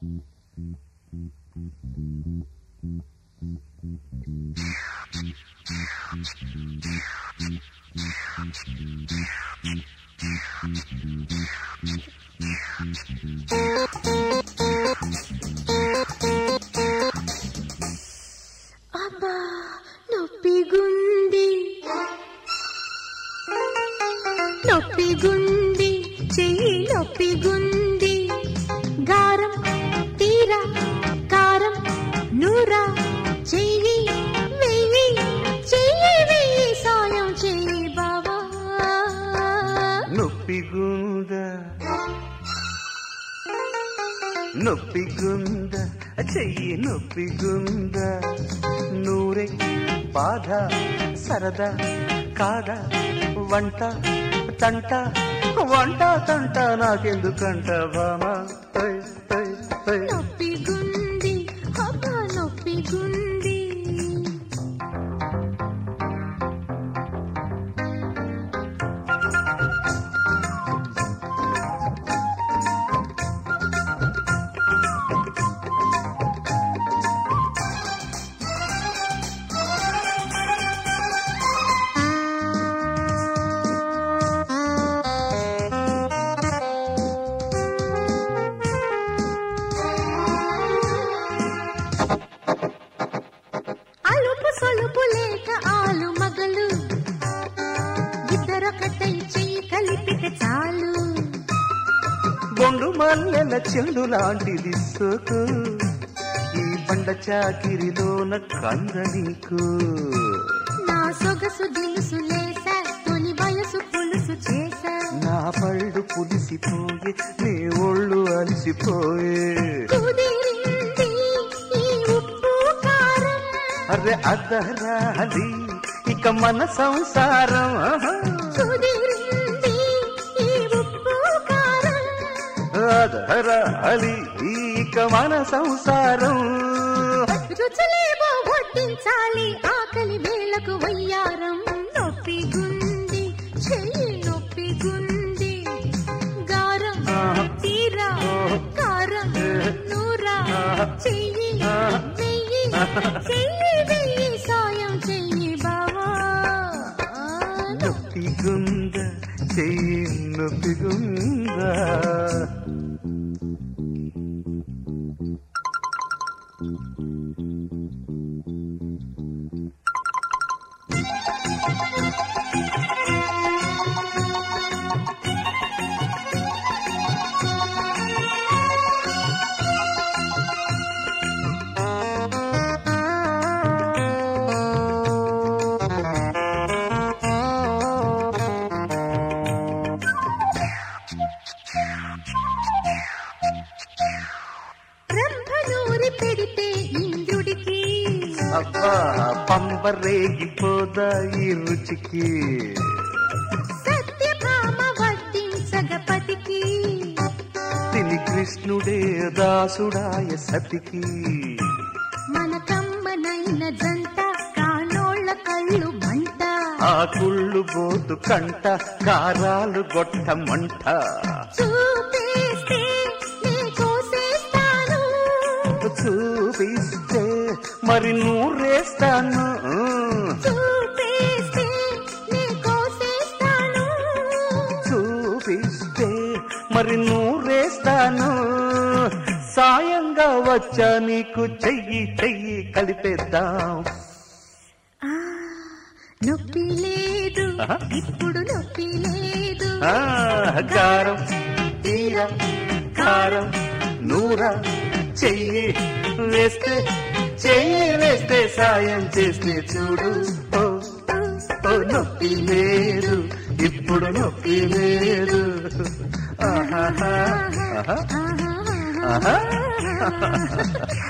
అబ్బా నొప్పిగుంది నొప్పిగుంది చెయ్యి నొప్పిగుంది గారం తీరా కారం నూరా చెయ్యి వెయ్యి చెయ్యి వెయ్యి సాయం చెయ్యి బావా నొప్పిగుందా నొప్పిగుందా చెయ్యి నొప్పిగుందా నూరే బాధ సరదా కాదా వంట తంట వంట తంట నాకెందుకంట బామా నొప్పిగుంది అబ్బా నొప్పిగుంది అలుపు సొలుపు లేక ఆలు మగలు ఇద్దరొకటై చెయ్యి కలిపితే చాలు బొండు మల్లెల చెండు లాంటిది సోకు ఈ బండ చాకిరిలోన కంద నీకు నా సొగసు దిలుసు లేసా తొలి వయసు పులుసు చేసా నా పళ్ళు పులిసిపోయే నీ ఒళ్ళు అలసిపోయే కుదిరింది ఈ ఉప్పు కారం అరే అదరాలి ఇక మన సంసారం కుదిరింది ఈ ఉప్పు కారం అదరాలి ఇక మన సంసారం రుచులేవో వడ్డించాలి ఆకలి వేళకు వయ్యారం నొప్పిగుంది చెయ్యి నొప్పిగుంది గారం తీరా కారం నూరా చెయ్యి వెయ్యి చెయ్యి వెయ్యి సాయం చెయ్యి బావా నొప్పిగుందా చెయ్యి నొప్పిగుందా రంభనూరి పెడితే ఇంద్రుడికి అబ్బా పంబరేగిపోదా ఈ రుచికి సత్యభామ వడ్డించగపతికి తిని కృష్ణుడే దాసుడాయ సతికి మన కమ్మనైన జంట కానోళ్ళ కళ్ళు మంట ఆ కుళ్ళు బోతు కంట కారాలు గొట్ట మంట చూపేస్తే నే కోసేస్తాను చూపిస్తే మరి నూరేస్తాను చూపేస్తే నే కోసేస్తాను చూపిస్తే మరి నూరేస్తాను సాయంగా వచ్చా నీకు చెయ్యి చెయ్యి కలిపేద్దాం ఆ, నొప్పి లేదు ఇప్పుడు నొప్పి లేదు గారం తీర కారం నూరా చెయ్యి వేస్తే చెయ్యి వేస్తే సాయం చేస్తే చూడు ఓ నొప్పి లేదు ఇప్పుడు నొప్పి లేదు ఆహా ఆహా ఆహా